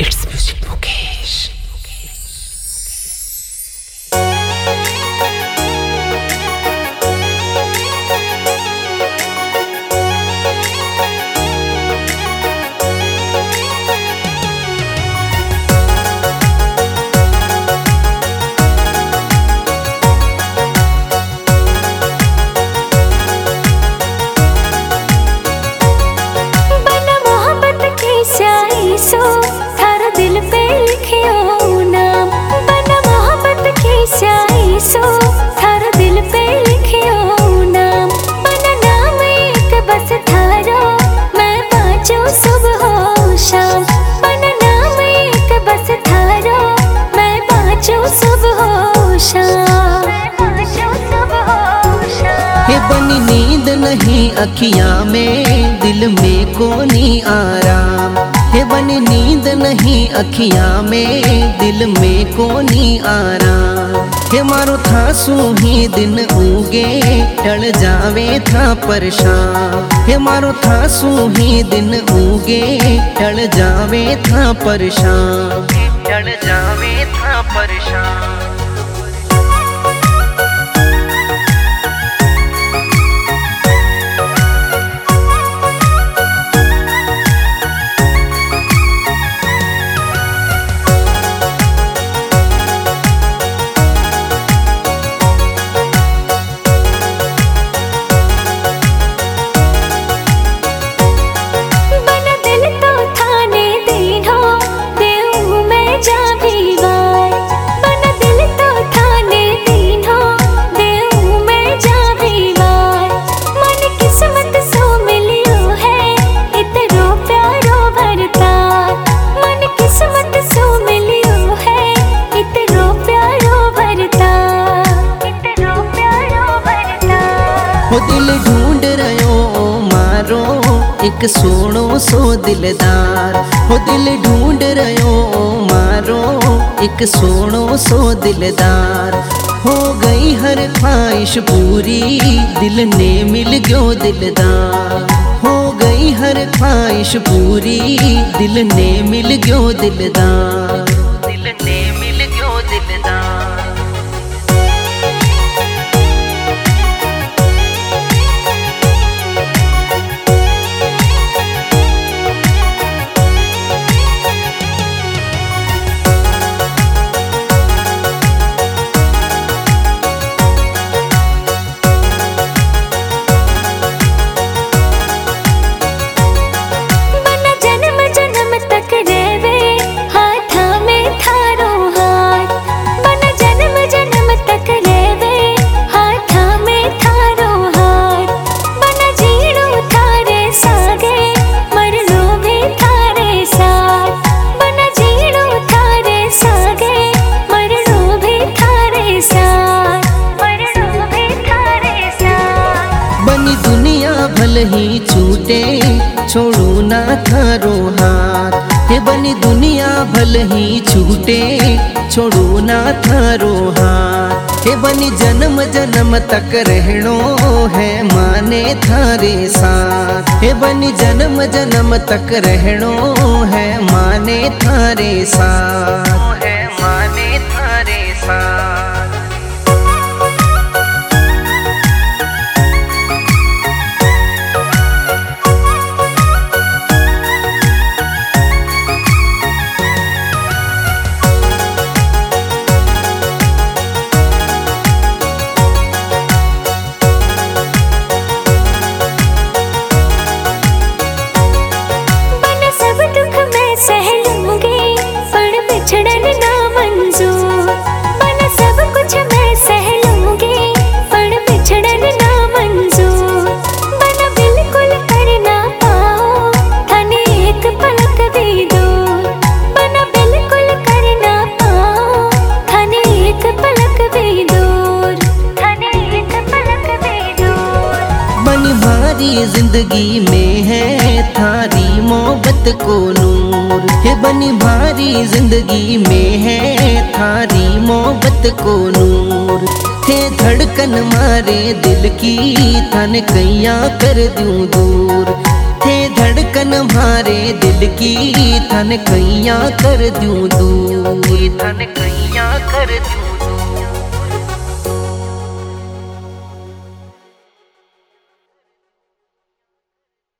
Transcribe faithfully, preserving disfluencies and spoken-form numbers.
It's Music Mukesh. सो थारा दिल पे लिखियो नाम, बना मोहब्बत की स्याही सो थारा दिल पे लिखियो नाम, बना नाम एक बस थारो मैं बाँचूं सुबह हो शाम, बना नाम एक बस थारो मैं बाँचूं सुबह हो शाम, बाँचूं सुबह हो शाम। हे बनी नींद नहीं अखियां में, दिल में कोनी आराम। हे बनी नींद नहीं अखियां में, दिल में कोनी आराम। हे मारो था सूही दिन उगे, टल जावे था परेशान। हे मारो था सूही दिन उगे, टल जावे था परेशान, टल जावे था परेशान। हो दिल ढूंढ रयो मारो एक सोनो सो दिलदार। हो दिल ढूंढ रयो मारो एक सोनो सो दिलदार। हो गई हर ख्वाहिश पूरी, दिल ने मिल गयो दिलदार। हो गई हर ख्वाहिश पूरी, दिल ने मिल गयो दिलदार, दिल ने मिल गयो दिलदार। बनी दुनिया भल ही छूटे, छोड़ू ना थारो हाथ। हे बनी दुनिया भल ही छूटे, छोड़ू ना थारो हाथ। हे बनी जन्म जन्म तक रहनो है माने थारे साथ। हे बनी जन्म जन्म तक रहनो है माने थारे साथ, है माने थारे साथ। जिंदगी में है थारी मोहब्बत को नूर। हे बनी भारी जिंदगी में है थारी मोहब्बत को नूर। थे धड़कन मारे दिल की, थन कैया कर दूं दूर। थे धड़कन धड़कन मारे दिल की, थन कैया कर दूं दूर, थन कैया कर दूं